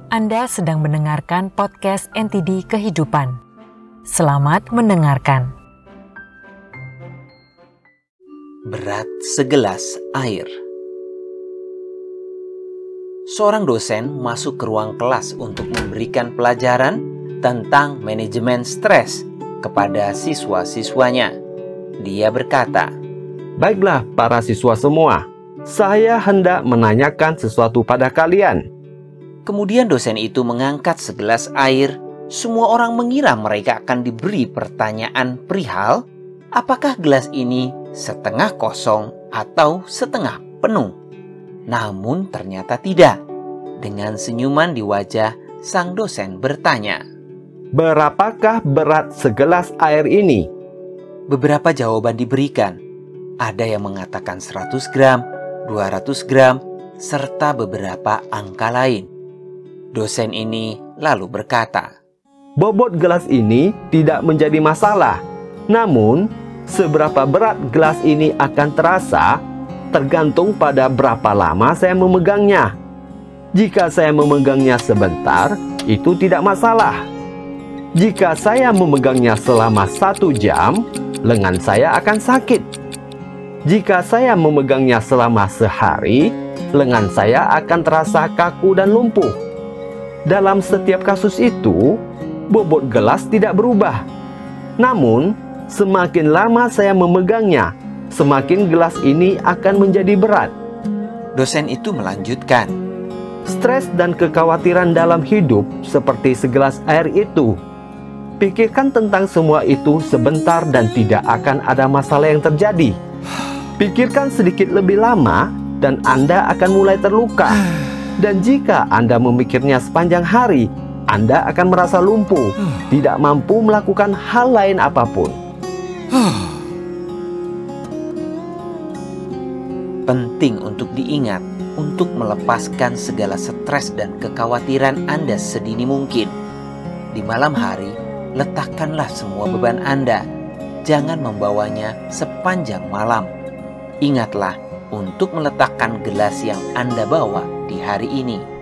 Anda sedang mendengarkan podcast NTD Kehidupan. Selamat mendengarkan. Berat segelas air. Seorang dosen masuk ke ruang kelas untuk memberikan pelajaran tentang manajemen stres kepada siswa-siswanya. Dia berkata, "Baiklah para siswa semua, saya hendak menanyakan sesuatu pada kalian." Kemudian dosen itu mengangkat segelas air. Semua orang mengira mereka akan diberi pertanyaan perihal apakah gelas ini setengah kosong atau setengah penuh. Namun ternyata tidak. Dengan senyuman di wajah, sang dosen bertanya, "Berapakah berat segelas air ini?" Beberapa jawaban diberikan. Ada yang mengatakan 100 gram, 200 gram, serta beberapa angka lain. Dosen ini lalu berkata, "Bobot gelas ini tidak menjadi masalah. Namun, seberapa berat gelas ini akan terasa tergantung pada berapa lama saya memegangnya. Jika saya memegangnya sebentar, itu tidak masalah. Jika saya memegangnya selama 1 jam, lengan saya akan sakit. Jika saya memegangnya selama sehari, lengan saya akan terasa kaku dan lumpuh. Dalam setiap kasus itu, bobot gelas tidak berubah. Namun, semakin lama saya memegangnya, semakin gelas ini akan menjadi berat." Dosen itu melanjutkan, Stres dan kekhawatiran dalam hidup seperti segelas air itu. Pikirkan tentang semua itu sebentar dan tidak akan ada masalah yang terjadi. Pikirkan sedikit lebih lama dan Anda akan mulai terluka. Dan jika Anda memikirnya sepanjang hari, Anda akan merasa lumpuh, tidak mampu melakukan hal lain apapun. penting untuk diingat untuk melepaskan segala stres dan kekhawatiran Anda sedini mungkin. Di malam hari, letakkanlah semua beban Anda. Jangan membawanya sepanjang malam. Ingatlah untuk meletakkan gelas yang Anda bawa di hari ini.